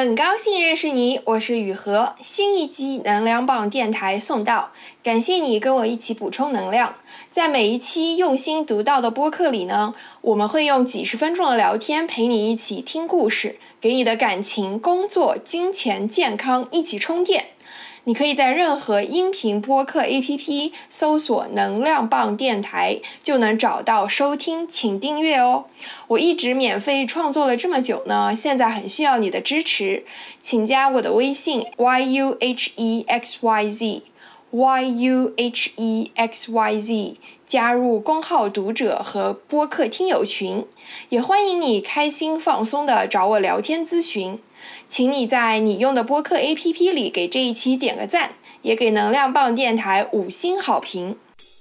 很高兴认识你，我是雨禾。新一期能量棒电台送到，感谢你跟我一起补充能量。在每一期用心读到的播客里呢，我们会用几十分钟的聊天陪你一起听故事，给你的感情、工作、金钱、健康一起充电。你可以在任何音频播客 APP 搜索能量棒电台，就能找到收听，请订阅哦。我一直免费创作了这么久呢，现在很需要你的支持，请加我的微信 yuhexyz 加入公号读者和播客听友群，也欢迎你开心放松的找我聊天咨询。请你在你用的播客 APP 里给这一期点个赞，也给能量棒电台5星好评。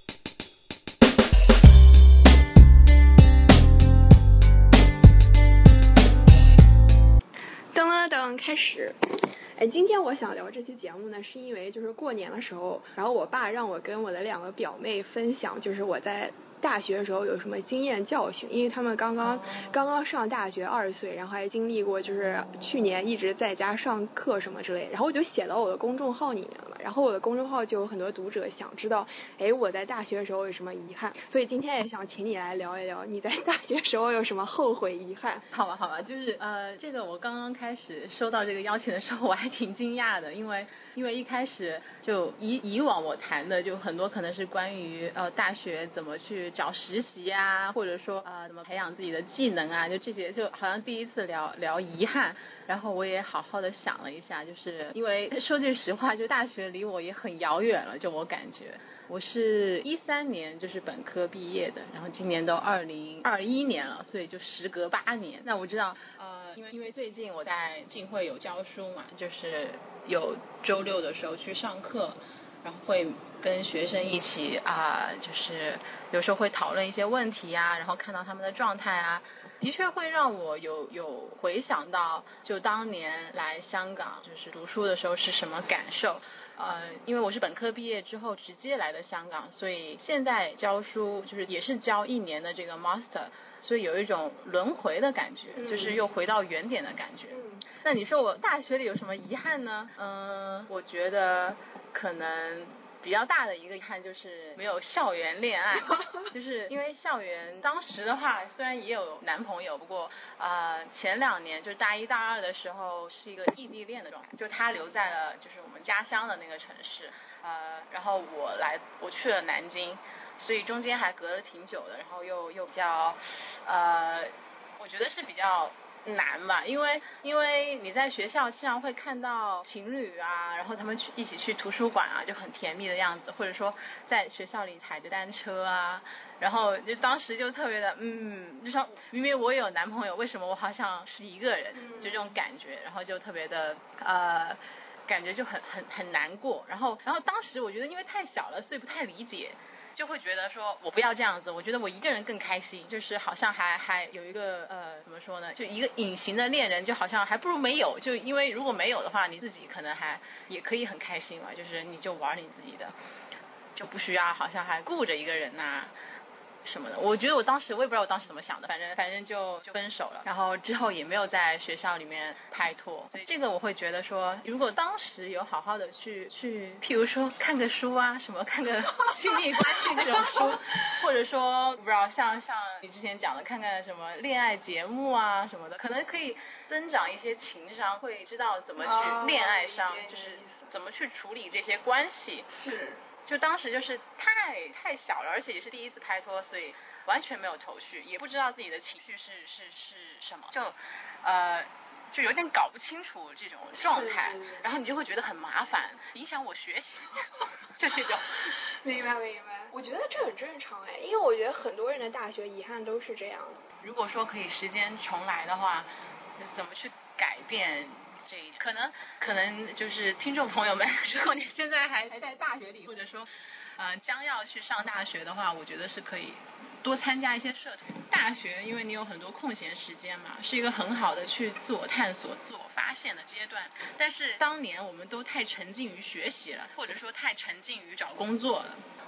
噔了噔，开始。今天我想聊这期节目呢，是因为就是过年的时候，然后我爸让我跟我的2个表妹分享，就是我在大学的时候有什么经验教训，因为他们刚刚上大学20岁，然后还经历过就是去年一直在家上课什么之类的，然后我就写到我的公众号里面了嘛，然后我的公众号就有很多读者想知道，我在大学的时候有什么遗憾，所以今天也想请你来聊一聊你在大学时候有什么后悔遗憾。 好吧，就是这个我刚刚开始收到这个邀请的时候，我还挺惊讶的，因为一开始就以往我谈的就很多可能是关于大学怎么去找实习啊，或者说怎么培养自己的技能啊，就这些，就好像第一次聊遗憾。然后我也好好的想了一下，就是因为说句实话，就大学离我也很遥远了，就我感觉我是13年就是本科毕业的，然后今年都2021年了，所以就时隔8年。那我知道因为最近我在浸会有教书嘛，就是有周6的时候去上课，然后会跟学生一起就是有时候会讨论一些问题啊，然后看到他们的状态啊，的确会让我有回想到就当年来香港就是读书的时候是什么感受。因为我是本科毕业之后直接来的香港，所以现在教书就是也是教1年的这个 master， 所以有一种轮回的感觉，就是又回到原点的感觉。那你说我大学里有什么遗憾呢？我觉得可能比较大的一个遗憾就是没有校园恋爱，就是因为校园当时的话虽然也有男朋友，不过前2年就是大1大2的时候是一个异地恋的状态，就他留在了就是我们家乡的那个城市，然后我去了南京，所以中间还隔了挺久的，然后又比较我觉得是比较难吧，因为你在学校经常会看到情侣啊，然后他们一起去图书馆啊，就很甜蜜的样子，或者说在学校里踩着单车啊，然后就当时就特别的就说明明我有男朋友，为什么我好像是一个人，就这种感觉，然后就特别的感觉就很难过，然后当时我觉得因为太小了，所以不太理解，就会觉得说我不要这样子，我觉得我一个人更开心，就是好像还有一个怎么说呢，就一个隐形的恋人，就好像还不如没有，就因为如果没有的话，你自己可能也可以很开心嘛，就是你就玩你自己的，就不需要好像还顾着一个人啊什么的。我觉得我也不知道我当时怎么想的，反正就分手了，然后之后也没有在学校里面拍拖，所以这个我会觉得说，如果当时有好好的去譬如说看个书啊，什么看个亲密关系这种书，或者说不知道像你之前讲的看看什么恋爱节目啊什么的，可能可以增长一些情商，会知道怎么去恋爱上，就是怎么去处理这些关系。 是。 就当时就是太小了，而且也是第一次拍拖，所以完全没有头绪，也不知道自己的情绪是什么，就有点搞不清楚这种状态，然后你就会觉得很麻烦，影响我学习，就这种。 明白。我觉得这很正常因为我觉得很多人的大学遗憾都是这样的。 如果说可以时间重来的话，怎么去改变？这可能就是听众朋友们，如果你现在还在大学里，或者说将要去上大学的话，我觉得是可以多参加一些社团。大学因为你有很多空闲时间嘛，是一个很好的去自我探索自我发现的阶段，但是当年我们都太沉浸于学习了，或者说太沉浸于找工作了，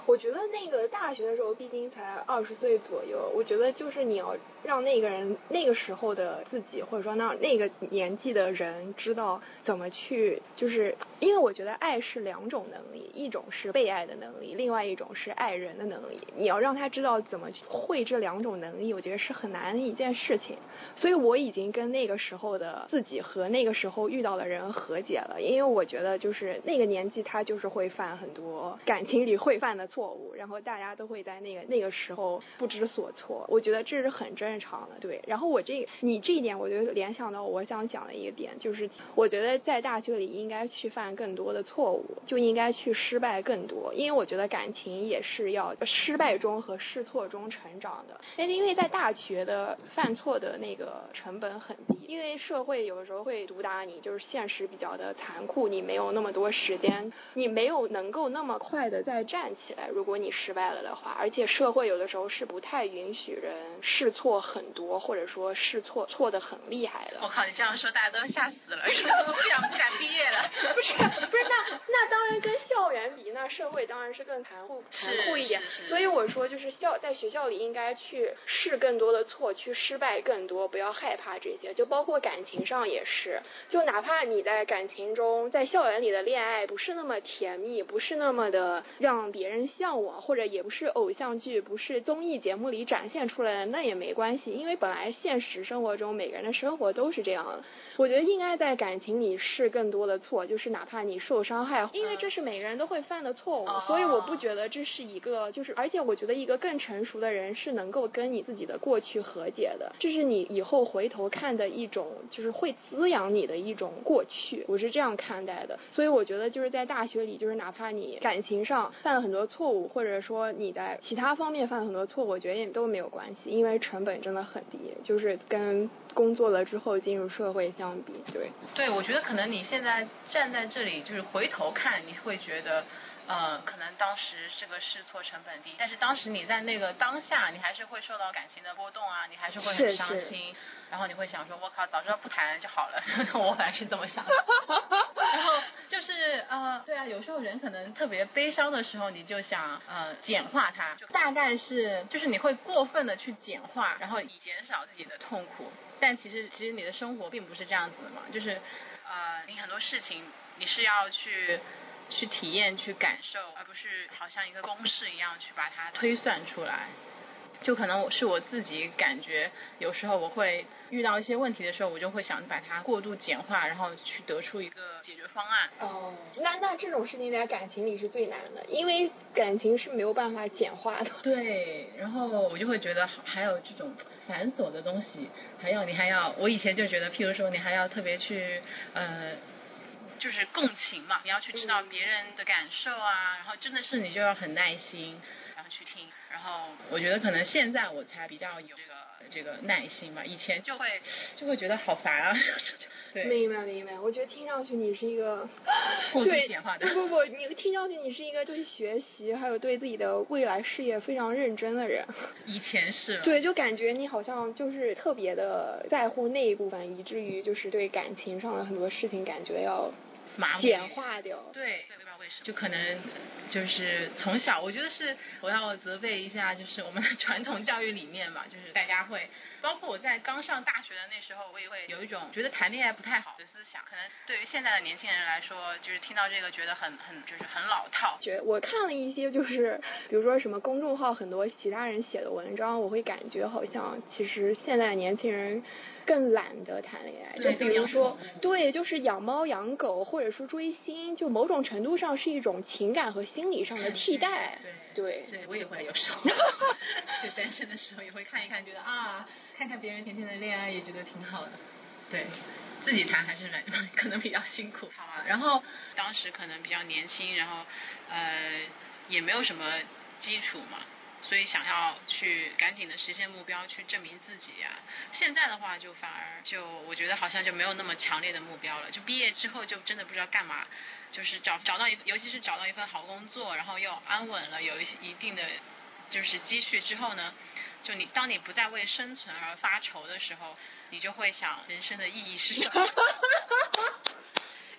我觉得那个大学的时候，毕竟才20岁左右，我觉得就是你要让那个人那个时候的自己，或者说让那个年纪的人知道怎么去，就是因为我觉得爱是2种能力，一种是被爱的能力，另外一种是爱人的能力。你要让他知道怎么会这2种能力，我觉得是很难的一件事情。所以我已经跟那个时候的自己和那个时候遇到的人和解了，因为我觉得就是那个年纪他就是会犯很多感情里会犯的错误，然后大家都会在那个时候不知所措，我觉得这是很正常的。对，然后你这一点我就联想到我想讲的一个点，就是我觉得在大学里应该去犯更多的错误，就应该去失败更多，因为我觉得感情也是要失败中和试错中成长的。因为在大学的犯错的那个成本很低，因为社会有的时候会毒打你，就是现实比较的残酷，你没有那么多时间，你没有能够那么快的再站起来，如果你失败了的话，而且社会有的时候是不太允许人试错很多，或者说试错的很厉害的。 我靠，你这样说大家都吓死了，都不敢毕业了。 不是，那当然跟校园比，那社会当然是更残酷一点。所以我说就是在学校里应该去试更多的错，去失败更多，不要害怕这些。就包括感情上也是，就哪怕你在感情中，在校园里的恋爱不是那么甜蜜，不是那么的让别人向往，或者也不是偶像剧，不是综艺节目里展现出来的，那也没关系，因为本来现实生活中每个人的生活都是这样的。我觉得应该在感情里试更多的错，就是哪怕你受伤害，因为这是每个人都会犯的错误，所以我不觉得这是一个而且我觉得一个更成熟的人是能够跟你自己的过去和解的，这是你以后回头看的一种，就是会滋养你的一种过去，我是这样看待的。所以我觉得就是在大学里，就是哪怕你感情上犯了很多错误，或者说你在其他方面犯了很多错误，我觉得也都没有关系，因为成本真的很低，就是跟工作了之后进入社会相比。 对，我觉得可能你现在站在这里就是回头看，你会觉得可能当时这个试错成本低，但是当时你在那个当下，你还是会受到感情的波动啊，你还是会很伤心，然后你会想说我靠，早知道不谈就好了。我本来是这么想的。然后就是对啊，有时候人可能特别悲伤的时候，你就想简化它，就大概是就是你会过分的去简化，然后以减少自己的痛苦。但其实你的生活并不是这样子的嘛，就是你很多事情你是要去体验去感受，而不是好像一个公式一样去把它推算出来。就可能是我自己感觉有时候我会遇到一些问题的时候，我就会想把它过度简化，然后去得出一个解决方案。 那这种事情在感情里是最难的，因为感情是没有办法简化的。 对，然后我就会觉得还有这种繁琐的东西，你还要我以前就觉得，譬如说你还要特别去就是共情嘛，你要去知道别人的感受啊，然后真的是你就要很耐心，然后去听。然后我觉得可能现在我才比较有这个耐心吧，以前就会觉得好烦啊。对， 明白。我觉得听上去你是一个过度简化的。 不，你听上去你是一个对学习还有对自己的未来事业非常认真的人。 以前是。 对，就感觉你好像就是特别的在乎那一部分，以至于就是对感情上的很多事情感觉要简化掉。 对，不知道为什么，就可能就是从小，我觉得是我要责备一下，就是我们的传统教育理念嘛，就是大家会，包括我在刚上大学的那时候，我也会有一种觉得谈恋爱不太好的思想。可能对于现在的年轻人来说，就是听到这个觉得就是很老套。 我看了一些就是比如说什么公众号很多其他人写的文章，我会感觉好像其实现在的年轻人更懒得谈恋爱，就比如说对，就是养猫养狗或者说追星，就某种程度上是一种情感和心理上的替代。对， 我也会有时候就单身的时候也会看一看，觉得看看别人甜甜的恋爱也觉得挺好的。对，自己谈还是可能比较辛苦。好啊，然后当时可能比较年轻，然后也没有什么基础嘛，所以想要去赶紧的实现目标，去证明自己啊。现在的话就反而我觉得好像就没有那么强烈的目标了，就毕业之后就真的不知道干嘛，就是找到尤其是找到一份好工作，然后又安稳了，有一定的就是积蓄之后呢，就当你不再为生存而发愁的时候，你就会想人生的意义是什么。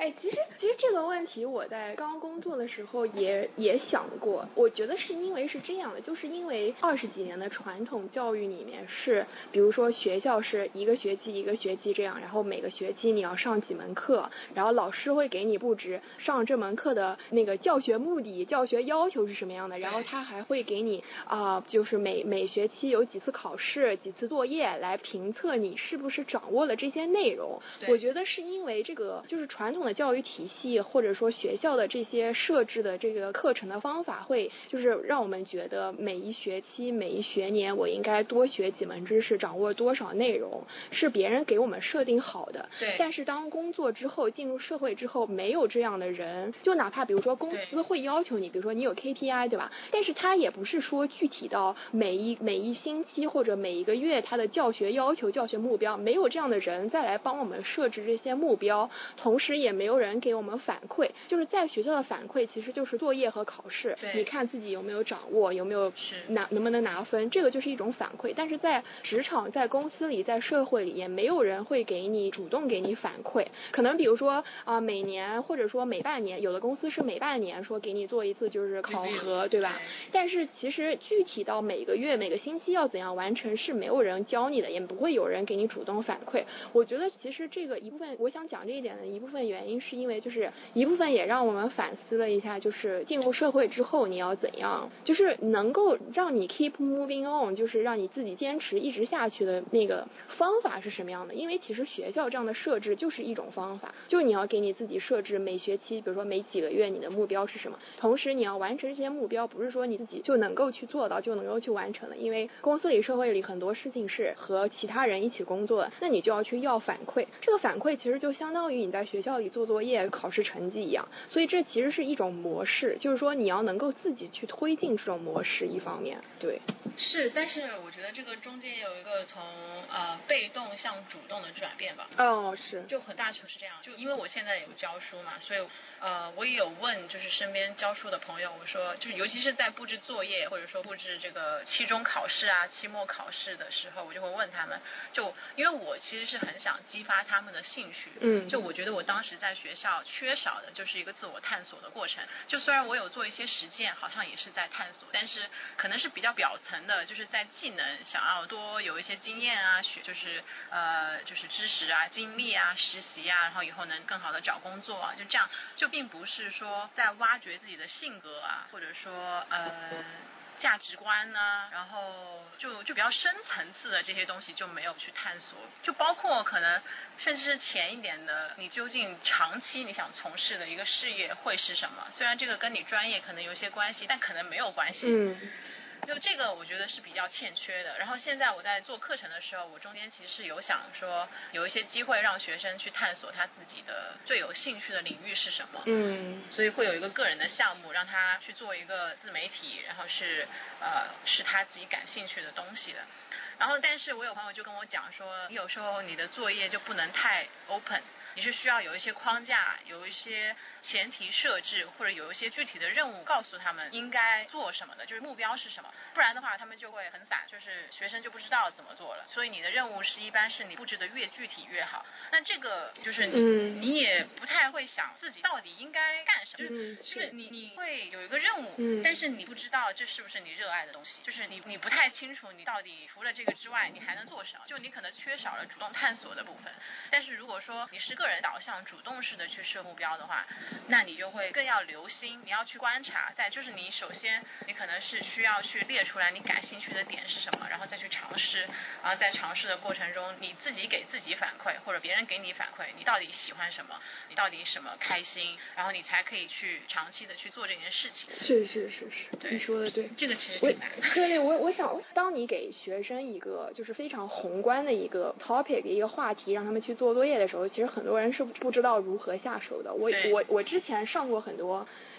其实这个问题我在刚工作的时候也想过，我觉得是因为是这样的，就是因为20几年的传统教育里面是，比如说学校是一个学期一个学期这样，然后每个学期你要上几门课，然后老师会给你布置上这门课的那个教学目的、教学要求是什么样的，然后他还会给你就是每学期有几次考试、几次作业来评测你是不是掌握了这些内容。我觉得是因为这个就是传统的教育体系或者说学校的这些设置的这个课程的方法会就是让我们觉得每一学期每一学年我应该多学几门知识，掌握多少内容，是别人给我们设定好的。 对。 但是当工作之后进入社会之后，没有这样的人，就哪怕比如说公司会要求你，比如说你有 KPI 对吧，但是他也不是说具体到每一星期或者每一个月他的教学要求、教学目标，没有这样的人再来帮我们设置这些目标，同时也没有人给我们反馈。就是在学校的反馈其实就是作业和考试，你看自己有没有掌握，有没有能不能拿分，这个就是一种反馈。但是在职场、在公司里、在社会里，也没有人会给你主动给你反馈。可能比如说每年或者说每半年，有的公司是每半年说给你做一次就是考核，对吧？但是其实具体到每个月每个星期要怎样完成是没有人教你的，也不会有人给你主动反馈。我觉得其实这个一部分我想讲这一点的一部分原因是因为就是一部分也让我们反思了一下，就是进入社会之后你要怎样就是能够让你 keep moving on， 就是让你自己坚持一直下去的那个方法是什么样的。因为其实学校这样的设置就是一种方法，就是你要给你自己设置每学期比如说每几个月你的目标是什么，同时你要完成这些目标，不是说你自己就能够去做到就能够去完成的。因为公司里社会里很多事情是和其他人一起工作的，那你就要去要反馈，这个反馈其实就相当于你在学校里做作业考试成绩一样，所以这其实是一种模式，就是说你要能够自己去推进这种模式。一方面对是，但是我觉得这个中间有一个从被动向主动的转变吧。 是， 就很大程度是这样。就因为我现在有教书嘛，所以我也有问就是身边教书的朋友，我说就是尤其是在布置作业或者说布置这个期中考试啊、期末考试的时候，我就会问他们，就因为我其实是很想激发他们的兴趣。就我觉得我当时在学校缺少的就是一个自我探索的过程。就虽然我有做一些实践，好像也是在探索，但是可能是比较表层的，就是在技能想要多有一些经验啊，就是知识啊、经历啊、实习啊，然后以后能更好的找工作啊，就这样，就并不是说在挖掘自己的性格啊，或者说价值观呢，然后就比较深层次的这些东西就没有去探索，就包括可能甚至是浅一点的，你究竟长期你想从事的一个事业会是什么？虽然这个跟你专业可能有些关系，但可能没有关系。就这个我觉得是比较欠缺的。然后现在我在做课程的时候，我中间其实是有想说有一些机会让学生去探索他自己的最有兴趣的领域是什么。所以会有一个个人的项目让他去做一个自媒体，然后是他自己感兴趣的东西的。然后但是我有朋友就跟我讲说，你有时候你的作业就不能太 open，你是需要有一些框架，有一些前提设置，或者有一些具体的任务告诉他们应该做什么的，就是目标是什么，不然的话他们就会很散，就是学生就不知道怎么做了。所以你的任务是一般是你布置的越具体越好。那这个就是你也不太会想自己到底应该干什么，就是你会有一个任务，但是你不知道这是不是你热爱的东西，就是你不太清楚你到底除了这个之外你还能做什么，就你可能缺少了主动探索的部分。但是如果说你是个人导向主动式的去设目标的话，那你就会更要留心，你要去观察，再就是你首先你可能是需要去列出来你感兴趣的点是什么，然后再去尝试，然后在尝试的过程中你自己给自己反馈，或者别人给你反馈，你到底喜欢什么，你到底什么开心，然后你才可以去长期的去做这件事情。 是，对，你说的对， 这个其实挺难的。 对，我想当你给学生一个就是非常宏观的一个 topic 一个话题让他们去做作业的时候，其实很多人是不知道如何下手的。我之前上过很多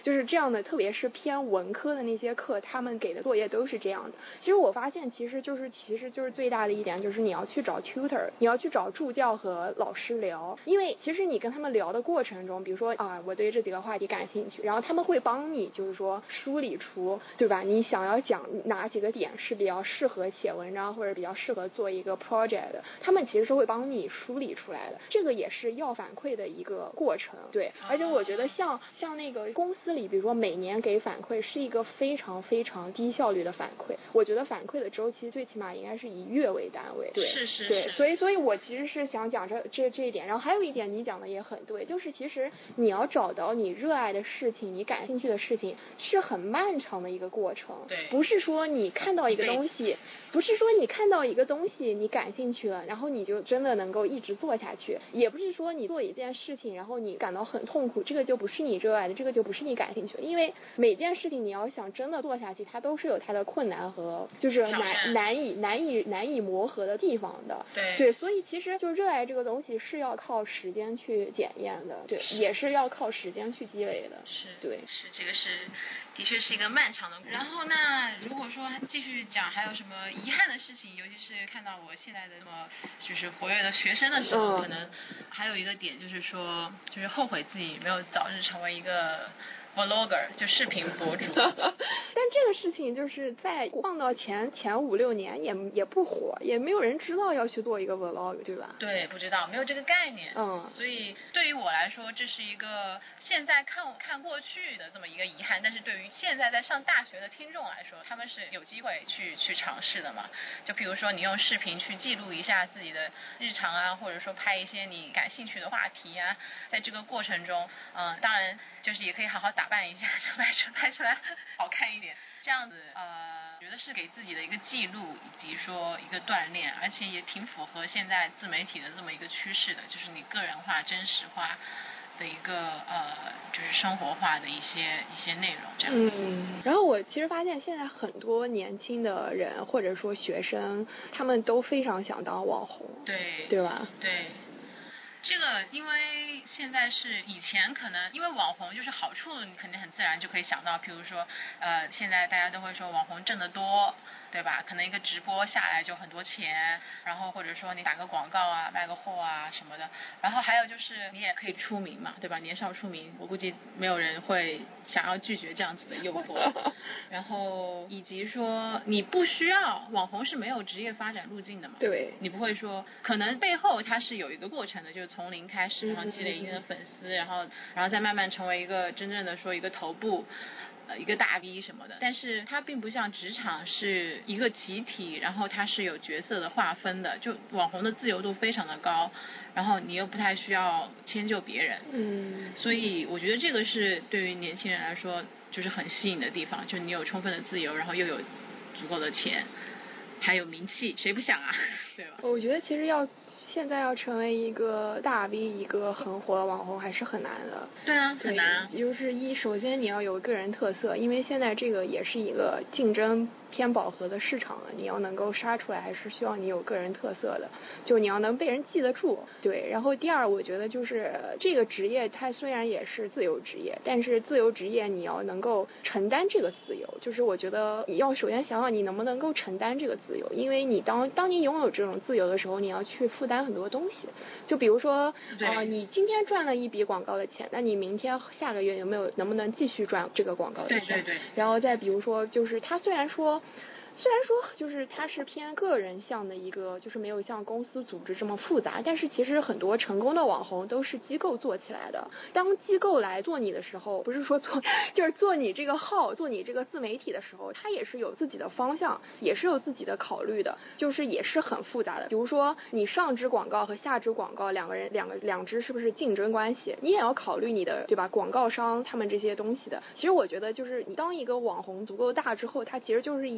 就是这样的，特别是偏文科的那些课，他们给的作业都是这样的。其实我发现其实就是最大的一点就是你要去找 tutor， 你要去找助教和老师聊，因为其实你跟他们聊的过程中，比如说啊，我对这几个话题感兴趣，然后他们会帮你就是说梳理出，对吧？你想要讲哪几个点是比较适合写文章或者比较适合做一个 project 的，他们其实是会帮你梳理出来的。这个也是要反馈的一个过程，对。而且我觉得像那个公司里，比如说每年给反馈是一个非常非常低效率的反馈。我觉得反馈的周期最起码应该是以月为单位。对， 是。 对，所以我其实是想讲这一点。然后还有一点你讲的也很对，就是其实你要找到你热爱的事情，你感兴趣的事情是很漫长的一个过程。 对， 不是说你看到一个东西，你感兴趣了，然后你就真的能够一直做下去，也不是说你做一件事情然后你感到很痛苦，这个就不是你热爱的，这个就不是你感兴趣的。因为每件事情你要想真的做下去，它都是有它的困难和就是难以磨合的地方的。对，所以其实就热爱这个东西是要靠时间去检验的，对，也是要靠时间去积累的。对， 这个的确是一个漫长的。然后那如果说继续讲还有什么遗憾的事情，尤其是看到我现在的就是活跃的学生的时候，可能还有一个点就是说，就是后悔自己没有早日成为一个vlogger， 就视频博主。 但这个事情就是在放到前5-6年也不火，也没有人知道要去做一个 vlog， 对吧？ 对，不知道，没有这个概念。所以对于我来说，这是一个现在看过去的这么一个遗憾，但是对于现在在上大学的听众来说，他们是有机会去尝试的嘛。就比如说你用视频去记录一下自己的日常啊，或者说拍一些你感兴趣的话题啊，在这个过程中，当然就是也可以好好打扮一下，就拍出来好看一点，这样子觉得是给自己的一个记录以及说一个锻炼，而且也挺符合现在自媒体的这么一个趋势的，就是你个人化真实化的一个就是生活化的一些内容这样子。 然后我其实发现现在很多年轻的人或者说学生，他们都非常想当网红，对吧？ 对。这个因为现在是以前可能因为网红就是好处你肯定很自然就可以想到，比如说现在大家都会说网红挣得多，对吧？可能一个直播下来就很多钱，然后或者说你打个广告啊，卖个货啊什么的，然后还有就是你也可以出名嘛，对吧？年少出名，我估计没有人会想要拒绝这样子的诱惑。然后以及说你不需要网红是没有职业发展路径的嘛， 对， 你不会说可能背后它是有一个过程的，就是从零开始，然后积累一定的粉丝，然后再慢慢成为一个真正的说一个头部一个大 V 什么的。但是它并不像职场是一个集体，然后它是有角色的划分的，就网红的自由度非常的高，然后你又不太需要迁就别人。所以我觉得这个是对于年轻人来说就是很吸引的地方，就你有充分的自由，然后又有足够的钱，还有名气，谁不想啊？对吧？ 我觉得其实现在要成为一个大 V， 一个很火的网红还是很难的。 对啊，很难。 就是首先你要有个人特色，因为现在这个也是一个竞争偏饱和的市场了，你要能够杀出来，还是需要你有个人特色的，就你要能被人记得住。对，然后第二，我觉得就是这个职业它虽然也是自由职业，但是自由职业你要能够承担这个自由，就是我觉得你要首先想想你能不能够承担这个自由，因为你当你拥有这种自由的时候，你要去负担很多东西。就比如说你今天赚了一笔广告的钱，那你明天下个月能不能继续赚这个广告的钱？ 对。 然后再比如说就是它虽然说就是它是偏个人向的一个，就是没有像公司组织这么复杂，但是其实很多成功的网红都是机构做起来的。当机构来做你的时候，不是说就是做你这个号，做你这个自媒体的时候，它也是有自己的方向，也是有自己的考虑的，就是也是很复杂的。比如说你上支广告和下支广告两支是不是竞争关系，你也要考虑你的，对吧？广告商他们这些东西的。其实我觉得就是你当一个网红足够大之后，它其实就是一家就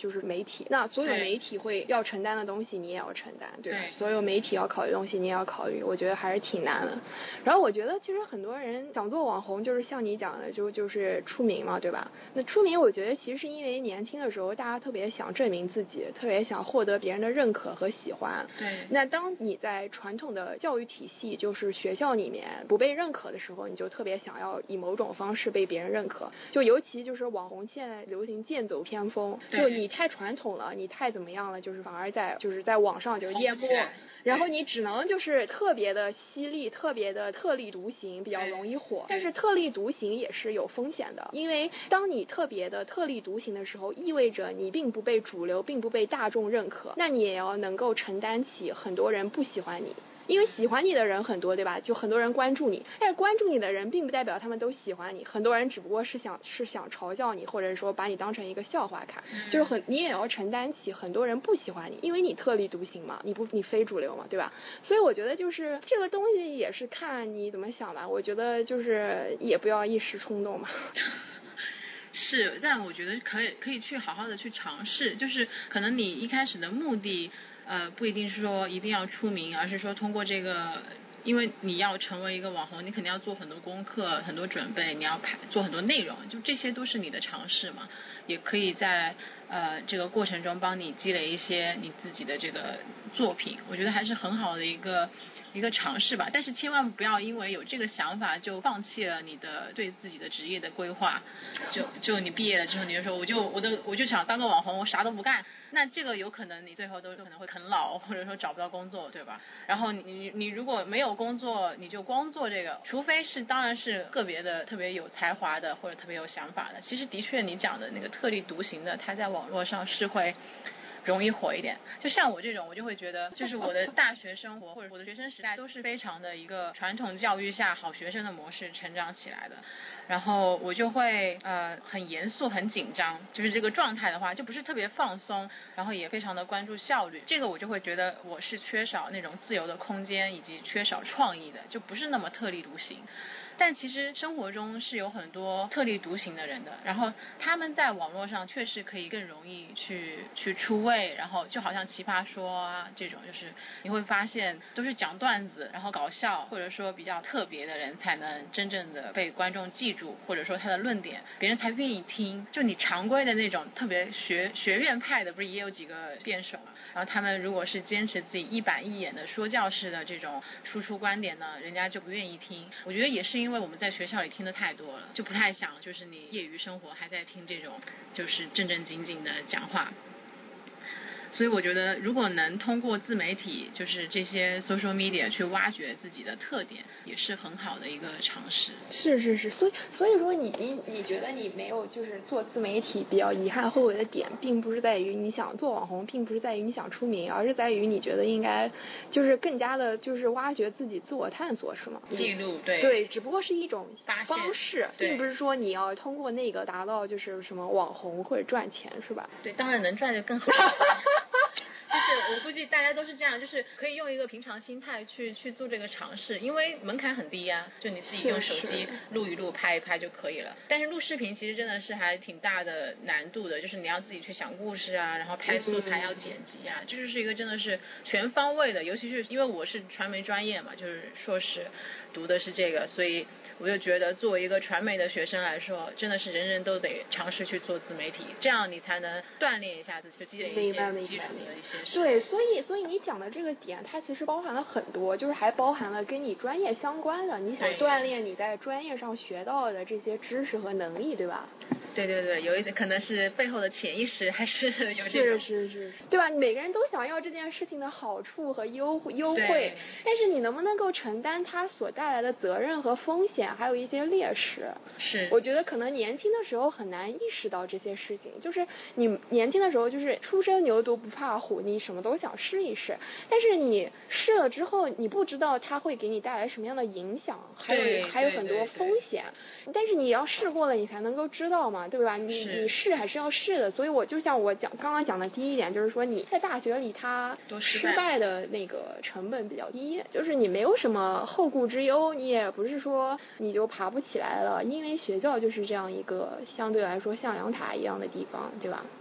就是媒体，那所有媒体会要承担的东西你也要承担，对吧？所有媒体要考虑的东西你也要考虑，我觉得还是挺难的。然后我觉得其实很多人想做网红，就是像你讲的，就是出名嘛，对吧？那出名，我觉得其实是因为年轻的时候大家特别想证明自己，特别想获得别人的认可和喜欢。 对。 那当你在传统的教育体系，就是学校里面不被认可的时候，你就特别想要以某种方式被别人认可。就尤其就是网红现在流行剑走偏锋，就你太传统了，你太怎么样了，就是反而在网上就淹没，然后你只能就是特别的犀利，特别的特立独行，比较容易火。但是特立独行也是有风险的，因为当你特别的特立独行的时候，意味着你并不被主流，并不被大众认可，那你也要能够承担起很多人不喜欢你。因为喜欢你的人很多，对吧？就很多人关注你，但是关注你的人并不代表他们都喜欢你，很多人只不过是想嘲笑你，或者说把你当成一个笑话看，就是你也要承担起很多人不喜欢你，因为你特立独行嘛，你非主流嘛，对吧？所以我觉得就是这个东西也是看你怎么想吧，我觉得就是也不要一时冲动嘛。 是，但我觉得可以去好好的去尝试，就是可能你一开始的目的不一定是说一定要出名，而是说通过这个，因为你要成为一个网红，你肯定要做很多功课，很多准备，你要做很多内容，就这些都是你的尝试嘛，也可以在这个过程中帮你积累一些你自己的这个作品，我觉得还是很好的一个尝试吧。但是千万不要因为有这个想法就放弃了你的对自己的职业的规划，就你毕业了之后你就说我就想当个网红，我啥都不干，那这个有可能你最后都可能会啃老，或者说找不到工作，对吧？然后你如果没有工作，你就光做这个，除非是当然是个别的特别有才华的或者特别有想法的，其实的确你讲的那个特立独行的，他在网络上是会容易火一点。就像我这种，我就会觉得就是我的大学生活或者我的学生时代都是非常的一个传统教育下好学生的模式成长起来的，然后我就会很严肃很紧张，就是这个状态的话就不是特别放松，然后也非常的关注效率，这个我就会觉得我是缺少那种自由的空间以及缺少创意的，就不是那么特立独行。但其实生活中是有很多特立独行的人的，然后他们在网络上确实可以更容易去出位，然后就好像奇葩说啊这种，就是你会发现都是讲段子然后搞笑或者说比较特别的人才能真正的被观众记住，或者说他的论点别人才愿意听。就你常规的那种特别学院派的，不是也有几个辩手嘛，然后他们如果是坚持自己一板一眼的说教式的这种输出观点呢，人家就不愿意听。我觉得也是因为我们在学校里听的太多了，就不太想就是你业余生活还在听这种就是正正经经的讲话。所以我觉得如果能通过自媒体就是这些 social media 去挖掘自己的特点，也是很好的一个尝试。 是，所以说你觉得你没有就是做自媒体比较遗憾后悔的点，并不是在于你想做网红，并不是在于你想出名，而是在于你觉得应该就是更加的就是挖掘自己自我探索，是吗？ 记录， 对，只不过是一种方式，并不是说你要通过那个达到就是什么网红或者赚钱，是吧？ 对，当然能赚就更好。就是我估计大家都是这样，就是可以用一个平常心态去做这个尝试，因为门槛很低啊，就你自己用手机录一录拍一拍就可以了。但是录视频其实真的是还挺大的难度的，就是你要自己去想故事啊，然后拍素材要剪辑啊，这就是一个真的是全方位的，尤其是因为我是传媒专业嘛，就是硕士读的是这个，所以我就觉得作为一个传媒的学生来说，真的是人人都得尝试去做自媒体，这样你才能锻炼一下自己，积累一些基础的一些。 对，所以你讲的这个点，它其实包含了很多，就是还包含了跟你专业相关的，你想锻炼你在专业上学到的这些知识和能力，对吧？ 对，有一点可能是背后的潜意识，还是有这种是，对吧？每个人都想要这件事情的好处和优惠，但是你能不能够承担它所带来的责任和风险，还有一些劣势？ 是， 我觉得可能年轻的时候很难意识到这些事情，就是你年轻的时候就是初生牛犊不怕虎，你什么都想试一试，但是你试了之后，你不知道它会给你带来什么样的影响，还有很多风险，但是你要试过了，你才能够知道嘛。对吧？你试还是要试的，所以我就像我刚刚讲的第一点，就是说你在大学里它失败的那个成本比较低，就是你没有什么后顾之忧，你也不是说你就爬不起来了，因为学校就是这样一个相对来说像阳台一样的地方，对吧？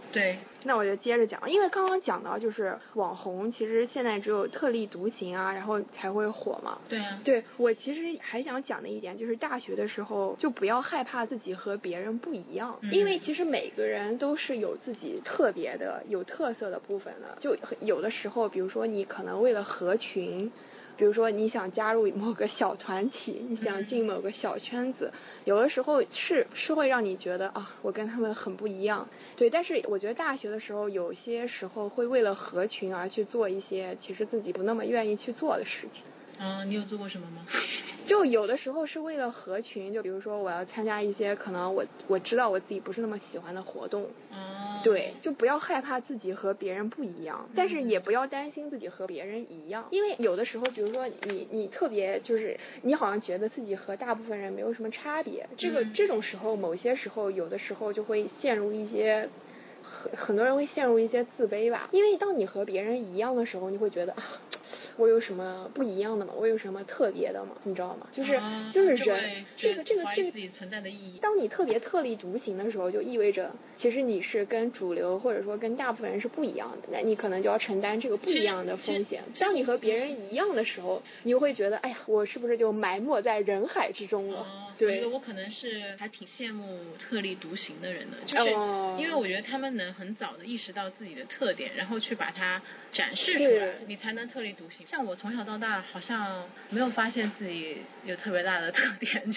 对， 那我就接着讲，因为刚刚讲到就是网红其实现在只有特立独行啊，然后才会火嘛。 对啊。 对，我其实还想讲的一点就是大学的时候就不要害怕自己和别人不一样，因为其实每个人都是有自己特别的有特色的部分的，就有的时候比如说你可能为了合群，比如说你想加入某个小团体，你想进某个小圈子，有的时候是会让你觉得啊，我跟他们很不一样。对，但是我觉得大学的时候有些时候会为了合群而去做一些其实自己不那么愿意去做的事情。 你有做过什么吗？ 就有的时候是为了合群，就比如说我要参加一些可能我知道我自己不是那么喜欢的活动。对，就不要害怕自己和别人不一样，但是也不要担心自己和别人一样，因为有的时候比如说你特别就是你好像觉得自己和大部分人没有什么差别，这种时候某些时候有的时候就会陷入一些很多人会陷入一些自卑吧，因为当你和别人一样的时候，你会觉得啊，我有什么不一样的吗？我有什么特别的吗？你知道吗？就是人这个自己存在的意义。 当你特别特立独行的时候，就意味着其实你是跟主流或者说跟大部分人是不一样的，那你可能就要承担这个不一样的风险。当你和别人一样的时候，你就会觉得哎呀，我是不是就埋没在人海之中了？对， 我觉得我可能是还挺羡慕特立独行的人的，就是因为我觉得他们能很早的意识到自己的特点，然后去把它展示出来，你才能特立独行。像我从小到大好像没有发现自己有特别大的特点，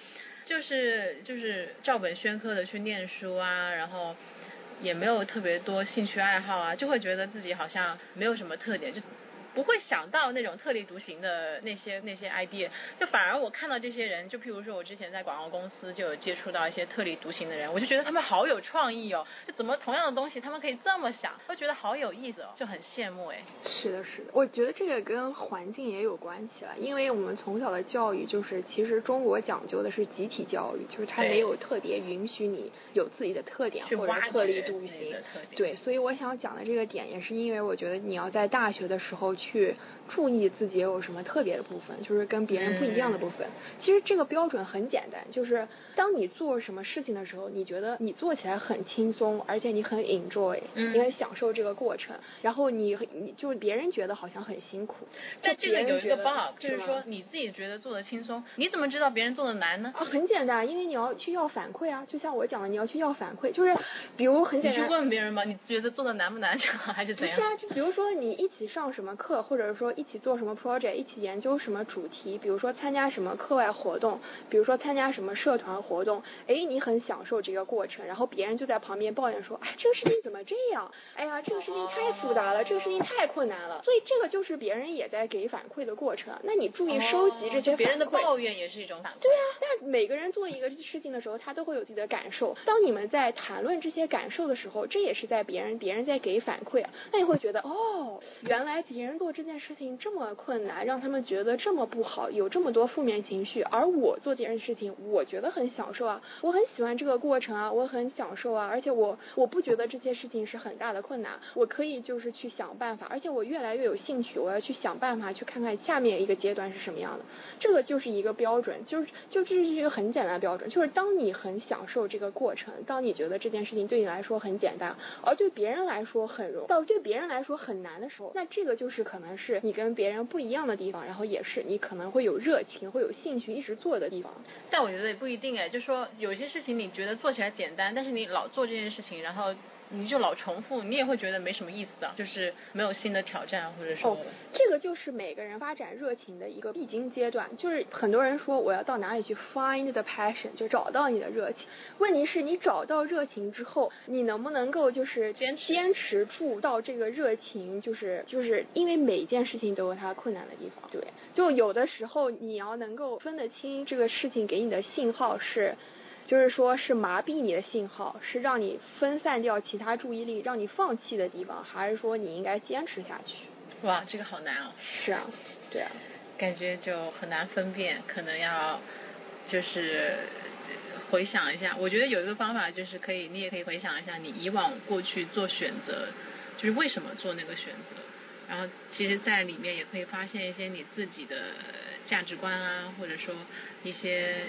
就是照本宣科的去念书啊，然后也没有特别多兴趣爱好啊，就会觉得自己好像没有什么特点，就不会想到那种特立独行的那些 idea， 就反而我看到这些人，就譬如说我之前在广告公司就有接触到一些特立独行的人，我就觉得他们好有创意哦，就怎么同样的东西他们可以这么想，我觉得好有意思哦，就很羡慕哎。 是的，我觉得这个跟环境也有关系了，因为我们从小的教育就是其实中国讲究的是集体教育，就是它没有特别允许你有自己的特点或者特立独行。对，所以我想讲的这个点也是因为我觉得你要在大学的时候去注意自己有什么特别的部分，就是跟别人不一样的部分。其实这个标准很简单，就是当你做什么事情的时候，你觉得你做起来很轻松，而且你很 enjoy，你很享受这个过程，然后你就是别人觉得好像很辛苦。 但这个有一个 bug， 就是说你自己觉得做的轻松，你怎么知道别人做的难呢？ 很简单，因为你要去要反馈啊，就像我讲的，你要去要反馈，就是比如很简单， 你去问别人吗？你觉得做的难不难还是怎样？ 不是啊，就比如说你一起上什么课，或者说一起做什么 project， 一起研究什么主题，比如说参加什么课外活动，比如说参加什么社团活动，你很享受这个过程，然后别人就在旁边抱怨说，哎，这个事情怎么这样？哎呀，这个事情太复杂了，这个事情太困难了。所以这个就是别人也在给反馈的过程。那你注意收集这些反馈， 别人的抱怨也是一种反馈。 对啊，但每个人做一个事情的时候，他都会有自己的感受。当你们在谈论这些感受的时候，这也是在别人在给反馈啊。那你会觉得原来别人做这件事情这么困难，让他们觉得这么不好，有这么多负面情绪，而我做这件事情，我觉得很享受啊，我很喜欢这个过程啊，我很享受啊，而且我不觉得这些事情是很大的困难，我可以就是去想办法，而且我越来越有兴趣，我要去想办法去看看下面一个阶段是什么样的。这个就是一个标准，就这是一个很简单的标准，就是当你很享受这个过程，当你觉得这件事情对你来说很简单，而对别人来说很容易，到对别人来说很难的时候，那这个就是可能是你跟别人不一样的地方，然后也是你可能会有热情会有兴趣一直做的地方。 但我觉得也不一定就说有些事情你觉得做起来简单，但是你老做这件事情，然后你就老重复，你也会觉得没什么意思的，就是没有新的挑战，或者说这个就是每个人发展热情的一个必经阶段。就是很多人说我要到哪里去 find the passion， 就找到你的热情。问题是你找到热情之后，你能不能够就是坚持住到这个热情，就是因为每一件事情都有它困难的地方。对，就有的时候你要能够分得清这个事情给你的信号是。就是说是麻痹你的信号，是让你分散掉其他注意力，让你放弃的地方，还是说你应该坚持下去？ 哇，这个好难哦。 是啊，对啊， 感觉就很难分辨，可能要就是回想一下。我觉得有一个方法就是你也可以回想一下你以往过去做选择，就是为什么做那个选择，然后其实在里面也可以发现一些你自己的价值观啊，或者说一些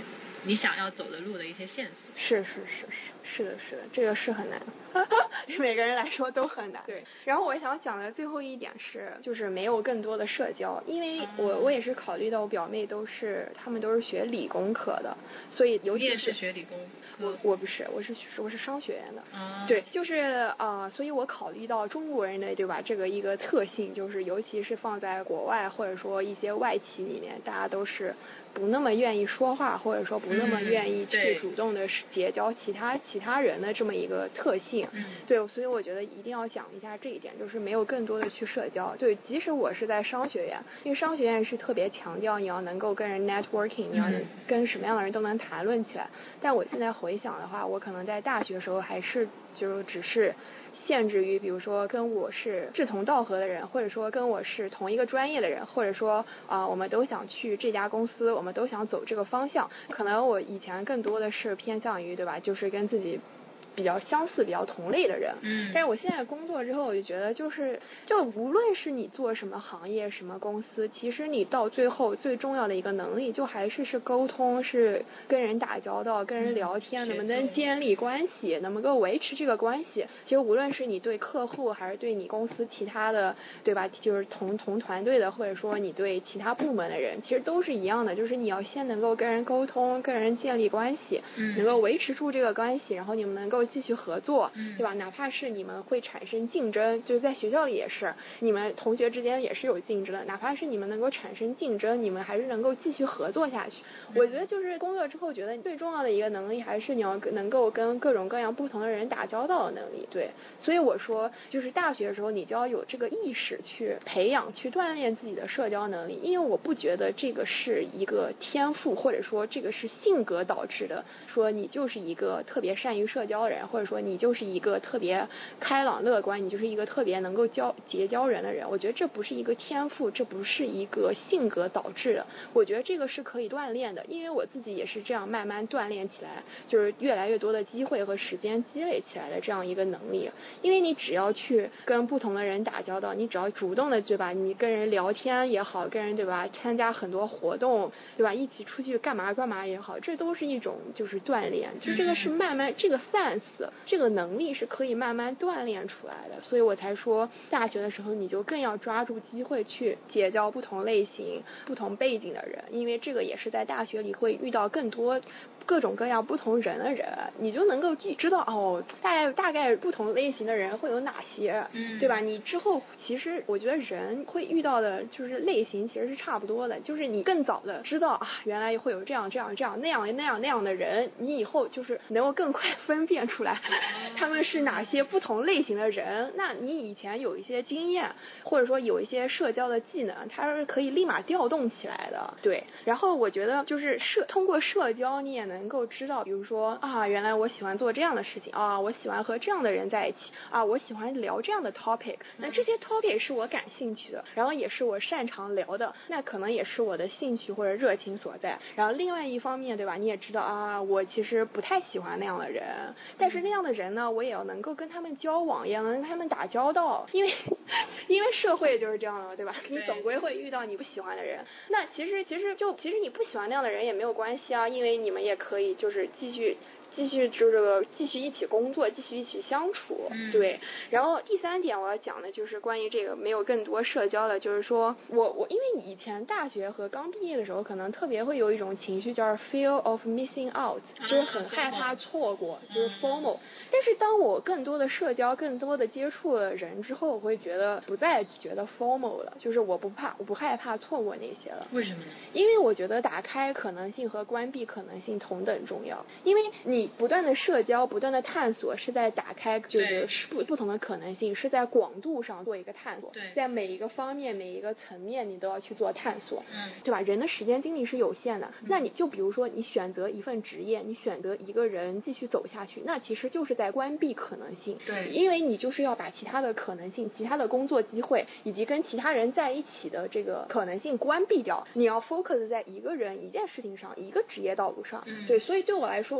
你想要走的路的一些线索。 是的，这个是很难，对每个人来说都很难。对，然后我想讲的最后一点是，就是没有更多的社交，因为我也是考虑到我表妹他们都是学理工科的，所以尤其你也是学理工科？ 我不是，我是商学院的。对，就是所以我考虑到中国人的对吧，这个一个特性就是尤其是放在国外或者说一些外企里面，大家都是不那么愿意说话，或者说不那么愿意去主动的结交其他人的这么一个特性。对，所以我觉得一定要讲一下这一点，就是没有更多的去社交。对，即使我是在商学院，因为商学院是特别强调你要能够跟人 networking， 你要跟什么样的人都能谈论起来。但我现在回想的话，我可能在大学的时候还是就只是限制于比如说跟我是志同道合的人，或者说跟我是同一个专业的人，或者说我们都想去这家公司，我们都想走这个方向。可能我以前更多的是偏向于对吧，就是跟自己比较相似比较同类的人。但是我现在工作之后，我就觉得就无论是你做什么行业什么公司，其实你到最后最重要的一个能力就还是沟通，是跟人打交道，跟人聊天，能不能建立关系，能不能够维持这个关系。其实无论是你对客户还是对你公司其他的对吧，就是同团队的，或者说你对其他部门的人，其实都是一样的，就是你要先能够跟人沟通，跟人建立关系，能够维持住这个关系，然后你们能够继续合作，对吧？哪怕是你们会产生竞争，就是在学校里也是，你们同学之间也是有竞争的，哪怕是你们能够产生竞争，你们还是能够继续合作下去。我觉得就是工作之后，觉得最重要的一个能力还是你要能够跟各种各样不同的人打交道的能力。对，所以我说就是大学的时候你就要有这个意识去培养去锻炼自己的社交能力，因为我不觉得这个是一个天赋，或者说这个是性格导致的，说你就是一个特别善于社交的人，或者说你就是一个特别开朗乐观，你就是一个特别能够结交人的人。我觉得这不是一个天赋，这不是一个性格导致的，我觉得这个是可以锻炼的，因为我自己也是这样慢慢锻炼起来，就是越来越多的机会和时间积累起来的这样一个能力。因为你只要去跟不同的人打交道，你只要主动的对吧，你跟人聊天也好，跟人对吧参加很多活动对吧，一起出去干嘛也好，这都是一种就是锻炼，就这个是慢慢这个 sense 这个能力是可以慢慢锻炼出来的。所以我才说大学的时候你就更要抓住机会去结交不同类型不同背景的人，因为这个也是在大学里会遇到更多各种各样不同人的人，你就能够知道大概不同类型的人会有哪些，对吧？你之后其实我觉得人会遇到的就是类型其实是差不多的，就是你更早的知道原来会有这样那样的人，你以后就是能够更快分辨出来他们是哪些不同类型的人。那你以前有一些经验或者说有一些社交的技能，它是可以立马调动起来的。对，然后我觉得就是通过社交你也能够知道，比如说原来我喜欢做这样的事情我喜欢和这样的人在一起我喜欢聊这样的 topic， 那这些 topic 是我感兴趣的，然后也是我擅长聊的，那可能也是我的兴趣或者热情所在。然后另外一方面对吧，你也知道我其实不太喜欢那样的人，但是那样的人呢，我也要能够跟他们交往，也要能跟他们打交道，因为社会就是这样的对吧，你总归会遇到你不喜欢的人。那其实你不喜欢那样的人也没有关系因为你们也可以就是继续一起工作，继续一起相处。对。然后第三点我要讲的就是关于这个没有更多社交的，就是说我因为以前大学和刚毕业的时候可能特别会有一种情绪叫 fear of missing out， 就是很害怕错过，就是 FOMO。但是当我更多的社交更多的接触了人之后，我会觉得不再觉得 FOMO 了，就是我不害怕错过那些了。 为什么呢？ 因为我觉得打开可能性和关闭可能性同等重要，因为你不断的社交不断的探索是在打开就是不同的可能性，是在广度上做一个探索，在每一个方面每一个层面你都要去做探索，对吧？人的时间精力是有限的，那你就比如说你选择一份职业，你选择一个人继续走下去，那其实就是在关闭可能性。 对， 因为你就是要把其他的可能性其他的工作机会以及跟其他人在一起的这个可能性关闭掉，你要 focus 在一个人一件事情上一个职业道路上。对，所以对我来说我已经进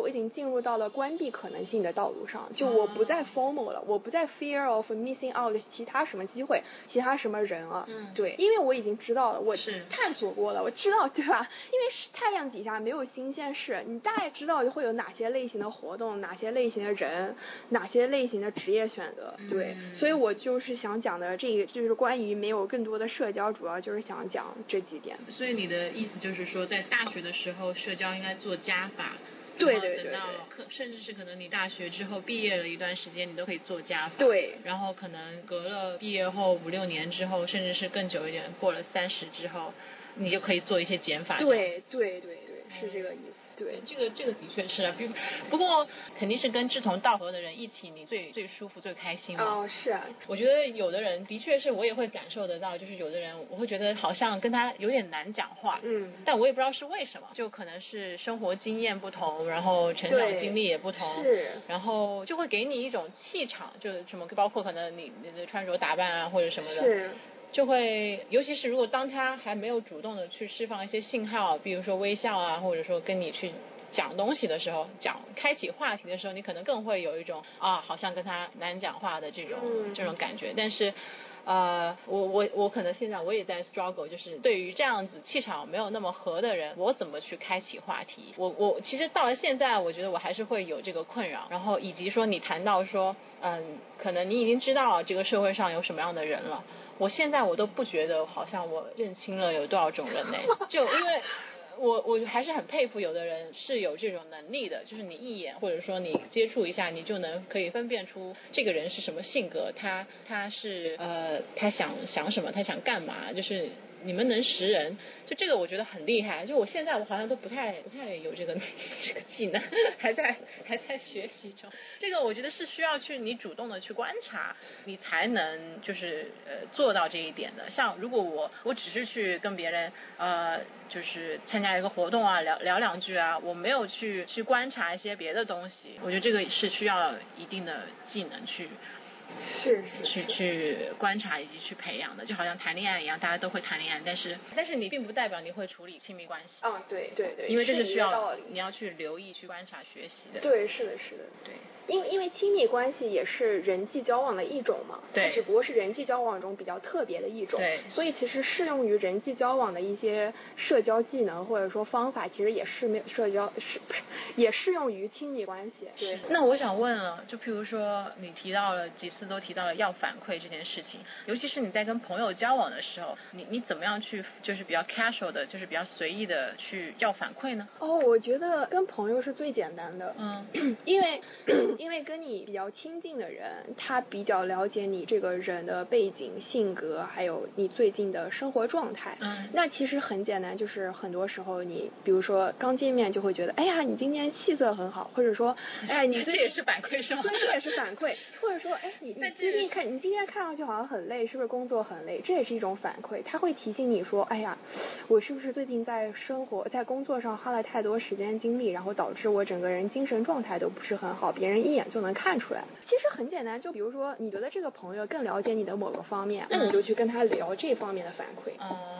入到了关闭可能性的道路上，就我不再 FOMO 了，我不再 fear of missing out 其他什么机会，其他什么人了。对，因为我已经知道了，我探索过了，我知道，对吧？因为太阳底下没有新鲜事，你大概知道会有哪些类型的活动，哪些类型的人，哪些类型的职业选择。对，所以我就是想讲的这个就是关于没有更多的社交，主要就是想讲这几点。 所以你的意思就是说，在大学的时候社交应该做加法。 对， 等到甚至是可能你大学之后毕业了一段时间，你都可以做加法。 对。 然后可能隔了毕业后5-6年之后，甚至是更久一点，过了30之后，你就可以做一些减法。 对，是这个意思。对， 这个的确是了。不过肯定是跟志同道合的人一起，你最舒服、最开心嘛。 哦，是啊。 我觉得有的人的确是我也会感受得到，就是有的人我会觉得好像跟他有点难讲话。但我也不知道是为什么，就可能是生活经验不同，然后成长经历也不同， 是， 然后就会给你一种气场，就是什么包括可能你的穿着打扮啊或者什么的。 是。 就会，尤其是如果当他还没有主动的去释放一些信号，比如说微笑啊，或者说跟你去讲东西的时候，开启话题的时候，你可能更会有一种好像跟他难讲话的这种感觉。但是我可能现在我也在 struggle， 就是对于这样子气场没有那么合的人，我怎么去开启话题。我其实到了现在，我觉得我还是会有这个困扰。然后以及说你谈到说可能你已经知道这个社会上有什么样的人了，我现在我都不觉得好像我认清了有多少种人类，就因为我还是很佩服有的人是有这种能力的，就是你一眼或者说你接触一下，你就能可以分辨出这个人是什么性格，他是他想什么，他想干嘛，就是你们能识人，就这个我觉得很厉害。就我现在我好像都不太有这个技能，还在学习中。这个我觉得是需要你主动的去观察，你才能就是做到这一点的。像如果我只是去跟别人就是参加一个活动啊，聊两句啊，我没有去观察一些别的东西，我觉得这个是需要一定的技能去观察以及去培养的。就好像谈恋爱一样，大家都会谈恋爱，但是你并不代表你会处理亲密关系。 对， 因为这是需要你要去留意、去观察、学习的。 对，是的。 对， 因为亲密关系也是人际交往的一种嘛， 对， 只不过是人际交往中比较特别的一种。 对， 所以其实适用于人际交往的一些社交技能或者说方法，其实也是没有也适用于亲密关系。对。 那我想问了，就譬如说你提到了几次都提到了要反馈这件事情，尤其是你在跟朋友交往的时候，你怎么样去就是比较 casual 的，就是比较随意的去要反馈呢？ 我觉得跟朋友是最简单的。因为跟你比较亲近的人，他比较了解你这个人的背景、性格，还有你最近的生活状态。那其实很简单，就是很多时候你比如说刚见面就会觉得，哎呀，你今天气色很好，或者说，哎，你这也是反馈是吗？ 对，这也是反馈，或者说，哎，你今天看上去好像很累，是不是工作很累？这也是一种反馈，他会提醒你说，哎呀，我是不是最近在工作上花了太多时间精力，然后导致我整个人精神状态都不是很好，别人一眼就能看出来。其实很简单，就比如说你觉得这个朋友更了解你的某个方面，那你就去跟他聊这方面的反馈。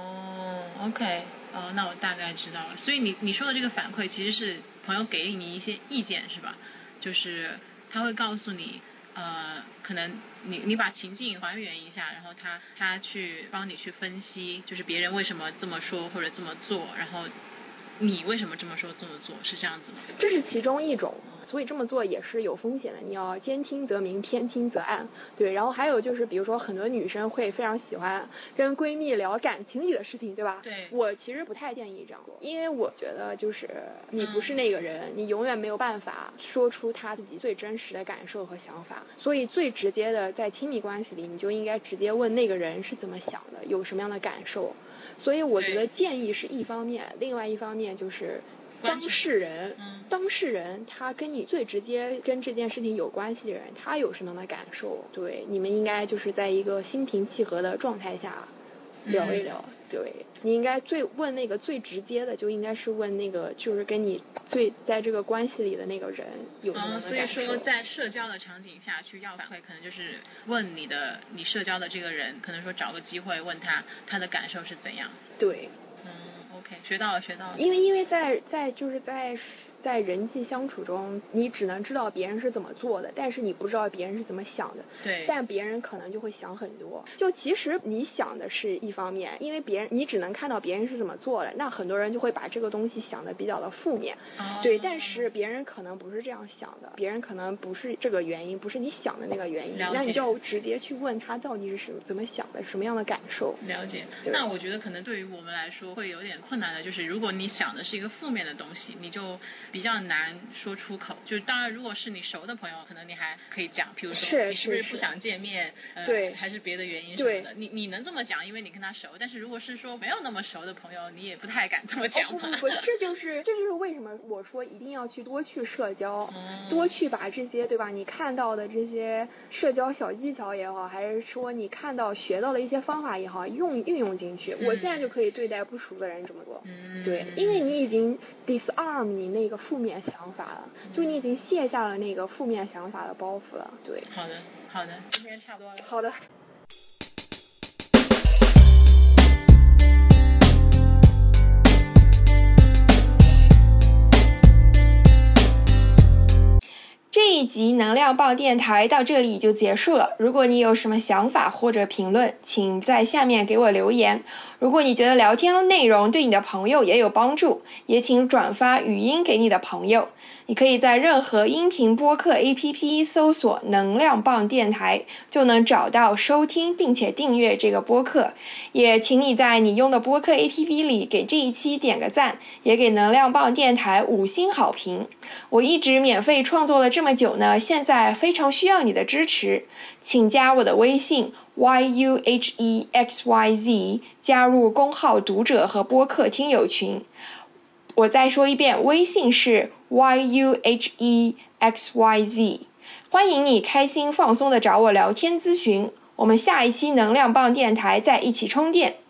OK， 那我大概知道了。所以你说的这个反馈其实是朋友给你一些意见是吧？就是他会告诉你可能你把情境还原一下，然后他去帮你去分析，就是别人为什么这么说或者这么做，然后你为什么这么说这么做，是这样子吗？ 这是其中一种，所以这么做也是有风险的，你要兼听则明，偏听则暗。对，然后还有就是比如说很多女生会非常喜欢跟闺蜜聊感情里的事情，对吧？ 对， 我其实不太建议这样做，因为我觉得就是你不是那个人，你永远没有办法说出他自己最真实的感受和想法，所以最直接的在亲密关系里，你就应该直接问那个人是怎么想的，有什么样的感受。所以我觉得建议是一方面，另外一方面就是当事人他跟你最直接跟这件事情有关系的人，他有什么样的感受，对，你们应该就是在一个心平气和的状态下聊一聊。对，你应该问那个最直接的，就应该是问那个就是跟你最在这个关系里的那个人有什么样的感受。 所以说在社交的场景下去要反馈，可能就是问你社交的这个人，可能说找个机会问他的感受是怎样。 对。 OK， 学到了。因为在在人际相处中，你只能知道别人是怎么做的，但是你不知道别人是怎么想的。 对。 但别人可能就会想很多。就其实你想的是一方面，因为你只能看到别人是怎么做的，那很多人就会把这个东西想的比较的负面。对，但是别人可能不是这样想的，别人可能不是这个原因，不是你想的那个原因，那你就要直接去问他到底是怎么想的，什么样的感受。 了解。那我觉得可能对于我们来说会有点困难的，就是如果你想的是一个负面的东西，你就比较难说出口。就当然如果是你熟的朋友，可能你还可以讲，比如说你是不是不想见面， 对， 还是别的原因什么的，你能这么讲，因为你跟他熟。但是如果是说没有那么熟的朋友，你也不太敢这么讲嘛。 不，这就是为什么我说一定要去多去社交，多去把这些，对吧？你看到的这些社交小技巧也好，还是说你看到学到的一些方法也好，运用进去。我现在就可以对待不熟的人这么做。对，因为你已经 disarm 你那个负面想法了，就你已经卸下了那个负面想法的包袱了。对。 好的，今天差不多了。 好的。 这一集能量棒电台到这里就结束了。如果你有什么想法或者评论，请在下面给我留言。如果你觉得聊天内容对你的朋友也有帮助，也请转发语音给你的朋友。你可以在任何音频播客 APP 搜索能量棒电台，就能找到收听并且订阅这个播客。也请你在你用的播客 APP 里给这一期点个赞，也给能量棒电台5星好评。我一直免费创作了这么久呢，现在非常需要你的支持，请加我的微信 YUHEXYZ， 加入公号读者和播客听友群。我再说一遍，微信是 YUHEXYZ， 欢迎你开心放松的找我聊天咨询。我们下一期能量棒电台再一起充电。